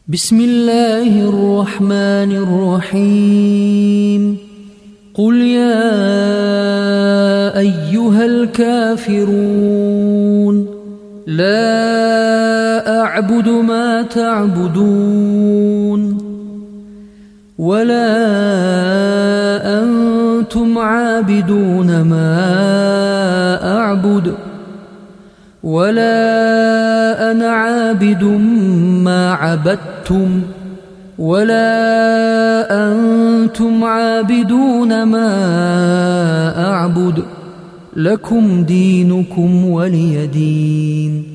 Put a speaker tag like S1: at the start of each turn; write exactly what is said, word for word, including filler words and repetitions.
S1: بسم الله الرحمن الرحيم قل يا أيها الكافرون لا أعبد ما تعبدون ولا أنتم عابدون ما أعبد ولا أنا عابد ما عبدتم ولا أنتم عابدون ما أعبد لكم دينكم ولي دين.